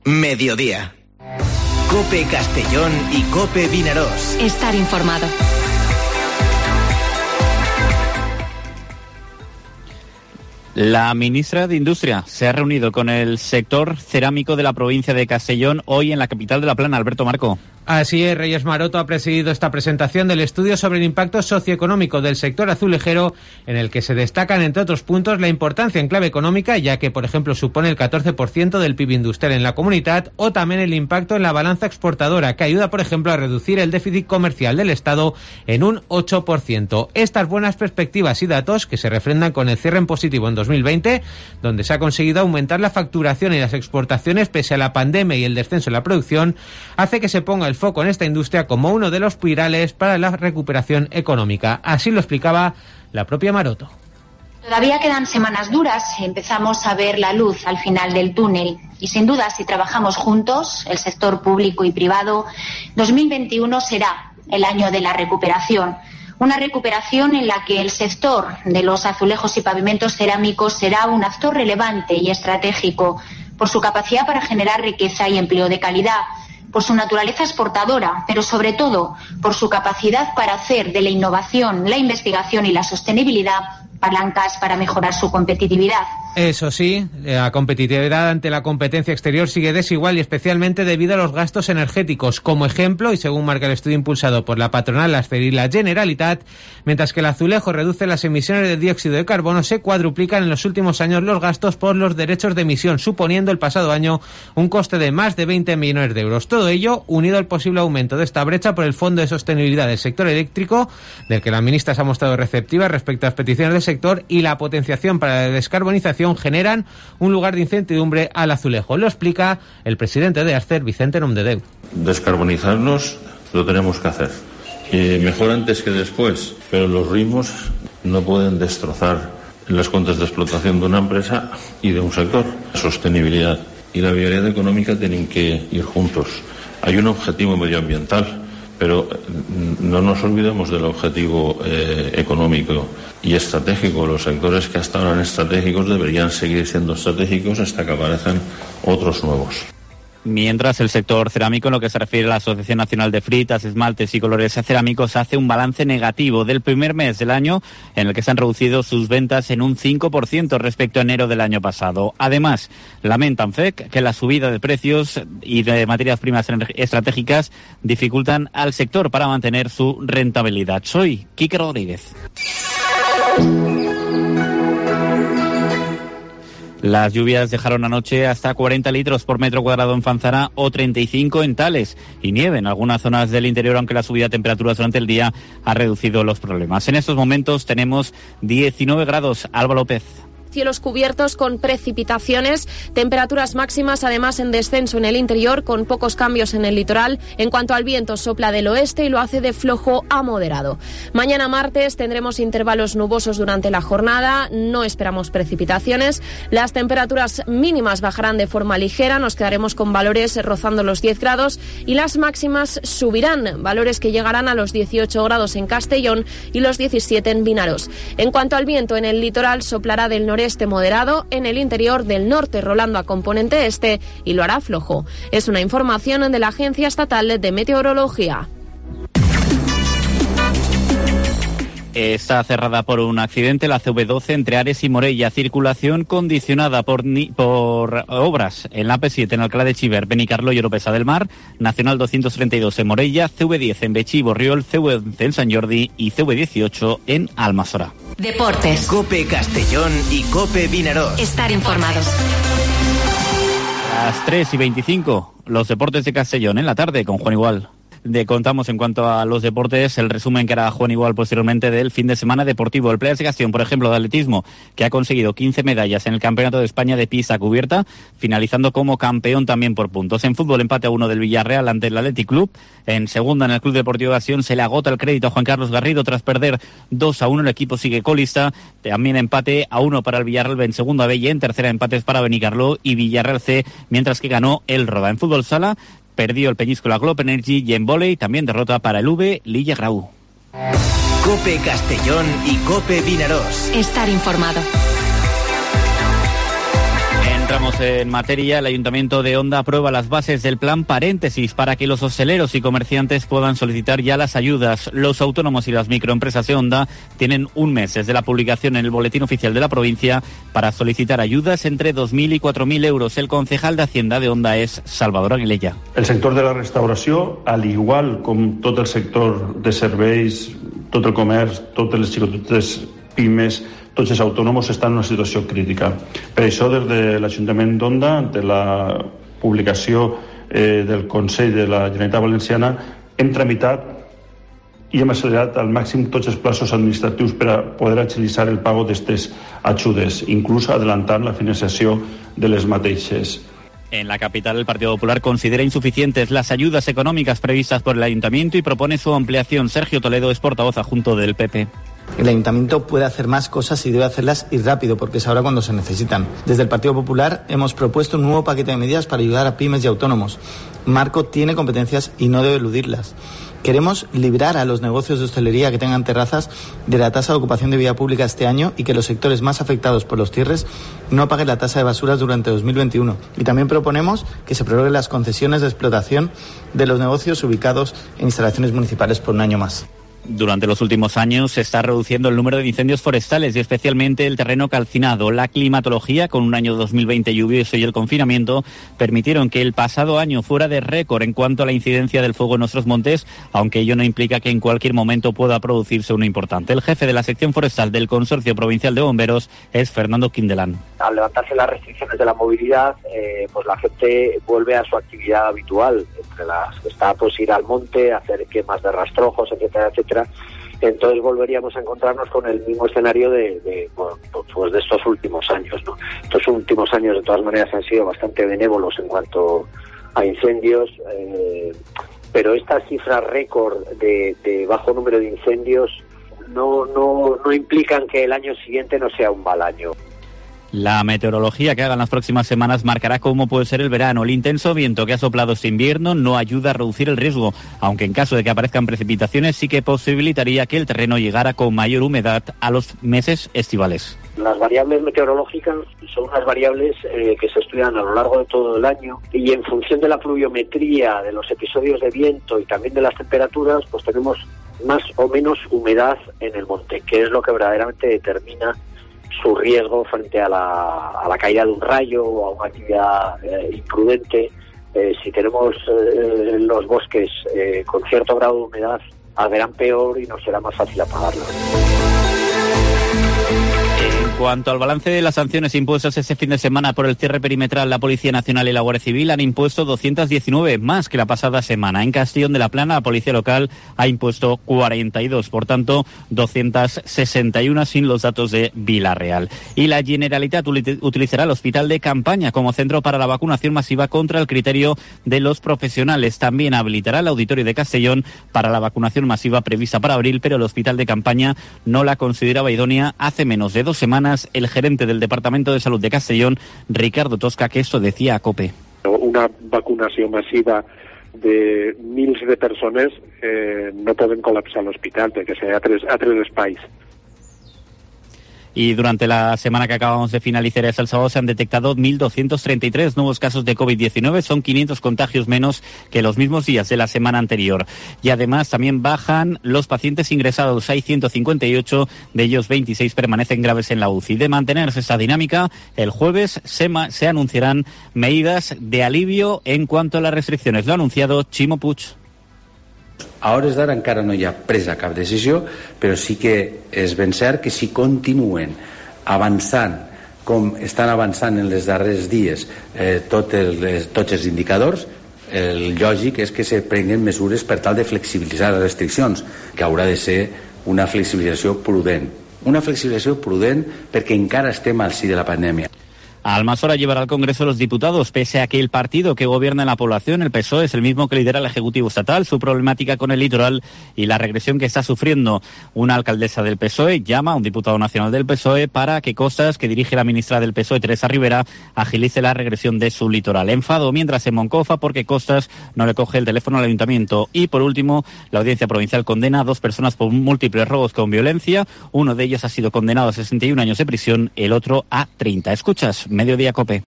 Mediodía. COPE Castellón y COPE Vinarós. Estar informado. La ministra de Industria se ha reunido con el sector cerámico de la provincia de Castellón hoy en la capital de La Plana. Alberto Marco. Así es, Reyes Maroto ha presidido esta presentación del estudio sobre el impacto socioeconómico del sector azulejero, en el que se destacan, entre otros puntos, la importancia en clave económica, ya que, por ejemplo, supone el 14% del PIB industrial en la comunidad, o también el impacto en la balanza exportadora, que ayuda, por ejemplo, a reducir el déficit comercial del Estado en un 8%. Estas buenas perspectivas y datos, que se refrendan con el cierre en positivo en 2020, donde se ha conseguido aumentar la facturación y las exportaciones pese a la pandemia y el descenso en la producción, hace que se ponga el foco en esta industria como uno de los pilares para la recuperación económica. Así lo explicaba la propia Maroto. Todavía quedan semanas duras, empezamos a ver la luz al final del túnel y sin duda, si trabajamos juntos, el sector público y privado, 2021 será el año de la recuperación. Una recuperación en la que el sector de los azulejos y pavimentos cerámicos será un actor relevante y estratégico por su capacidad para generar riqueza y empleo de calidad, por su naturaleza exportadora, pero sobre todo por su capacidad para hacer de la innovación, la investigación y la sostenibilidad palancas para mejorar su competitividad. Eso sí, la competitividad ante la competencia exterior sigue desigual y especialmente debido a los gastos energéticos. Como ejemplo, y según marca el estudio impulsado por la patronal Ascer y la Generalitat, mientras que el azulejo reduce las emisiones de dióxido de carbono, se cuadruplican en los últimos años los gastos por los derechos de emisión, suponiendo el pasado año un coste de más de 20 millones de euros. Todo ello unido al posible aumento de esta brecha por el Fondo de Sostenibilidad del Sector Eléctrico, del que la ministra se ha mostrado receptiva respecto a las peticiones del sector, y la potenciación para la descarbonización generan un lugar de incertidumbre al azulejo. Lo explica el presidente de Ascer, Vicente Nomdedeu. Descarbonizarnos lo tenemos que hacer. Mejor antes que después, pero los ritmos no pueden destrozar las cuentas de explotación de una empresa y de un sector. La sostenibilidad y la viabilidad económica tienen que ir juntos. Hay un objetivo medioambiental, pero no nos olvidemos del objetivo económico y estratégico. Los sectores que hasta ahora eran estratégicos deberían seguir siendo estratégicos hasta que aparezcan otros nuevos. Mientras el sector cerámico, en lo que se refiere a la Asociación Nacional de Fritas, Esmaltes y Colores Cerámicos, hace un balance negativo del primer mes del año, en el que se han reducido sus ventas en un 5% respecto a enero del año pasado. Además, lamentan FEC que la subida de precios y de materias primas estratégicas dificultan al sector para mantener su rentabilidad. Soy Quique Rodríguez. Las lluvias dejaron anoche hasta 40 litros por metro cuadrado en Fanzara o 35 en Tales, y nieve en algunas zonas del interior, aunque la subida de temperaturas durante el día ha reducido los problemas. En estos momentos tenemos 19 grados. Alba López. Cielos cubiertos con precipitaciones, temperaturas máximas además en descenso en el interior, con pocos cambios en el litoral. En cuanto al viento, sopla del oeste y lo hace de flojo a moderado. Mañana martes tendremos intervalos nubosos durante la jornada, no esperamos precipitaciones. Las temperaturas mínimas bajarán de forma ligera, nos quedaremos con valores rozando los 10 grados y las máximas subirán, valores que llegarán a los 18 grados en Castellón y los 17 en Vinarós. En cuanto al viento, en el litoral soplará del noreste moderado, en el interior del norte rolando a componente este y lo hará flojo. Es una información de la Agencia Estatal de Meteorología. Está cerrada por un accidente la CV12 entre Ares y Morella, circulación condicionada por obras en la AP7 en Alcalá de Chiver, Benicarló y Oropesa del Mar, Nacional 232 en Morella, CV10 en Betxí, Borriol, CV11 en Sant Jordi y CV18 en Almassora. Deportes. COPE Castellón y COPE Vinarós. Estar informados. Las 3:25, los deportes de Castellón en la tarde con Juan Igual. Contamos en cuanto a los deportes el resumen que hará Juan Igual posteriormente del fin de semana deportivo. El Playas de Castellón, por ejemplo, de atletismo, que ha conseguido 15 medallas en el Campeonato de España de pista cubierta, finalizando como campeón también por puntos. En fútbol, empate a 1 del Villarreal ante el Athletic Club. En segunda, en el Club Deportivo de Castellón, se le agota el crédito a Juan Carlos Garrido tras perder 2-1. El equipo sigue colista. También empate a 1 para el Villarreal en segunda B, y en tercera empates para Benicarló y Villarreal C, mientras que ganó el Roda. En fútbol sala, perdió el Peñíscola Globe Energy, y en vóley también derrota para el V Lilla Grau. COPE Castellón y COPE Vinarós. Estar informado. En Entramos en materia. El Ayuntamiento de Onda aprueba las bases del plan Paréntesis para que los hosteleros y comerciantes puedan solicitar ya las ayudas. Los autónomos y las microempresas de Onda tienen un mes desde la publicación en el Boletín Oficial de la provincia para solicitar ayudas entre 2.000 y 4.000 euros. El concejal de Hacienda de Onda es Salvador Aguilella. El sector de la restauració, al igual com tot el sector de serveis, tot el comerç, totes les xicotetes pimes, tots els autònoms estan en una situació crítica. Per això, des de l'Ajuntament d'Onda, de la publicació del Consell de la Generalitat Valenciana, hem tramitat i hem accelerat al màxim tots els plazos administratius per a poder agilitzar el pago d'aquestes ajudes, inclús adelantant la financiació de les mateixes. En la capital, el Partido Popular considera insuficientes las ayudas económicas previstas por el Ayuntamiento y propone su ampliación. Sergio Toledo es portavoz adjunto del PP. El Ayuntamiento puede hacer más cosas y debe hacerlas y rápido, porque es ahora cuando se necesitan. Desde el Partido Popular hemos propuesto un nuevo paquete de medidas para ayudar a pymes y autónomos. Marco tiene competencias y no debe eludirlas. Queremos librar a los negocios de hostelería que tengan terrazas de la tasa de ocupación de vía pública este año y que los sectores más afectados por los cierres no paguen la tasa de basuras durante 2021. Y también proponemos que se prorroguen las concesiones de explotación de los negocios ubicados en instalaciones municipales por un año más. Durante los últimos años se está reduciendo el número de incendios forestales y especialmente el terreno calcinado. La climatología, con un año 2020 lluvioso y el confinamiento, permitieron que el pasado año fuera de récord en cuanto a la incidencia del fuego en nuestros montes, aunque ello no implica que en cualquier momento pueda producirse uno importante. El jefe de la sección forestal del Consorcio Provincial de Bomberos es Fernando Quindelán. Al levantarse las restricciones de la movilidad, pues la gente vuelve a su actividad habitual, entre las que está pues ir al monte, hacer quemas de rastrojos, etcétera, etcétera. Entonces volveríamos a encontrarnos con el mismo escenario de estos últimos años, ¿no? Estos últimos años, de todas maneras, han sido bastante benévolos en cuanto a incendios, pero esta cifra récord de bajo número de incendios no implican que el año siguiente no sea un mal año. La meteorología que hagan las próximas semanas marcará cómo puede ser el verano. El intenso viento que ha soplado este invierno no ayuda a reducir el riesgo, aunque en caso de que aparezcan precipitaciones sí que posibilitaría que el terreno llegara con mayor humedad a los meses estivales. Las variables meteorológicas son unas variables que se estudian a lo largo de todo el año y en función de la pluviometría, de los episodios de viento y también de las temperaturas, pues tenemos más o menos humedad en el monte, que es lo que verdaderamente determina su riesgo frente a la caída de un rayo o a una actividad imprudente. Si tenemos los bosques con cierto grado de humedad, arderán peor y nos será más fácil apagarlos. En cuanto al balance de las sanciones impuestas este fin de semana por el cierre perimetral, la Policía Nacional y la Guardia Civil han impuesto 219, más que la pasada semana. En Castellón de la Plana, la Policía Local ha impuesto 42, por tanto, 261 sin los datos de Vila-real. Y la Generalitat utilizará el Hospital de Campaña como centro para la vacunación masiva contra el criterio de los profesionales. También habilitará el Auditorio de Castellón para la vacunación masiva prevista para abril, pero el Hospital de Campaña no la consideraba idónea hace menos de 2 semanas. El gerente del Departamento de Salud de Castellón, Ricardo Tosca, que esto decía a COPE. Una vacunació massiva de mils de persones no poden col·lapsar l'hospital perquè serà a tres espais. Y durante la semana que acabamos de finalizar hasta el sábado se han detectado 1.233 nuevos casos de COVID-19, son 500 contagios menos que los mismos días de la semana anterior. Y además también bajan los pacientes ingresados, hay 158, de ellos 26 permanecen graves en la UCI. De mantenerse esta dinámica, el jueves se anunciarán medidas de alivio en cuanto a las restricciones. Lo ha anunciado Ximo Puig. A hores d'ara encara no hi ha presa cap decisió, però sí que és ben cert que si continuen avançant com estan avançant en els darrers dies tots els indicadors, el lògic és que se prenguen mesures per tal de flexibilitzar les restriccions, que haurà de ser una flexibilització prudent. Una flexibilització prudent perquè encara estem al si de la pandèmia. Almassora llevará al Congreso de los Diputados, pese a que el partido que gobierna en la población, el PSOE, es el mismo que lidera el Ejecutivo Estatal, su problemática con el litoral y la regresión que está sufriendo. Una alcaldesa del PSOE llama a un diputado nacional del PSOE para que Costas, que dirige la ministra del PSOE, Teresa Rivera, agilice la regresión de su litoral. Enfado mientras en Moncofa porque Costas no le coge el teléfono al ayuntamiento. Y por último, la Audiencia Provincial condena a 2 personas por múltiples robos con violencia. Uno de ellos ha sido condenado a 61 años de prisión, el otro a 30. Escuchas Mediodía COPE.